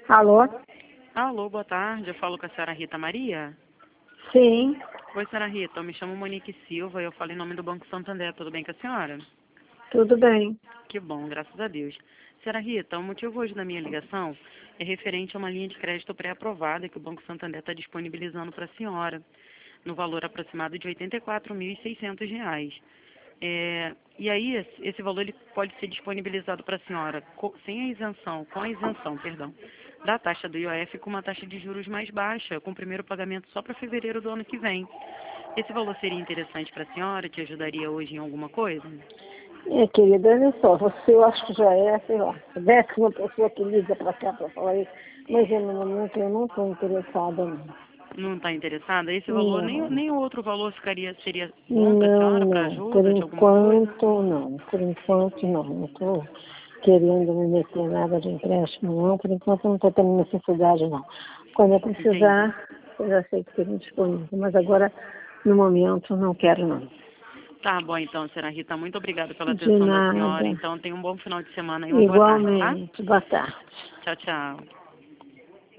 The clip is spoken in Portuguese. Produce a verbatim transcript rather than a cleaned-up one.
Alô? Alô, boa tarde. Eu falo com a senhora Rita Maria. Sim, Oi, senhora Rita. Eu me chamo Monique Silva e eu falo em nome do Banco Santander. Tudo bem com a senhora? tudo bem. Que bom, graças a Deus. Senhora Rita, o motivo hoje da minha ligação é referente a uma linha de crédito pré-aprovada que o Banco Santander está disponibilizando para a senhora, no valor aproximado de oitenta e quatro mil e seiscentos reais. É, e aí, esse esse valor ele pode ser disponibilizado para a senhora co- sem a isenção, com a isenção, perdão, da taxa do I O F com uma taxa de juros mais baixa, com o primeiro pagamento só para fevereiro do ano que vem. Esse valor seria interessante para a senhora? Te ajudaria hoje em alguma coisa? Minha querida, olha só, você eu acho que já é, sei lá, a décima pessoa que liga para cá para falar isso, mas eu, no momento eu não estou interessada, não. Não está interessada? Esse valor, nem, Não, nem o outro valor ficaria, seria bom para a não, senhora, para não. Por ajuda de alguma coisa? enquanto, não. Por enquanto, não. Não estou querendo me meter em nada de empréstimo, não. Por enquanto, não estou tendo necessidade, não. Quando eu Entendi. precisar, eu já sei que tem disponível, mas agora, no momento, não quero, não. Tá bom então, senhora Rita. Muito obrigada pela De atenção da senhora. nada. Então, tenha um bom final de semana e uma boa tarde, tá? Igualmente. Boa tarde. Tchau, tchau.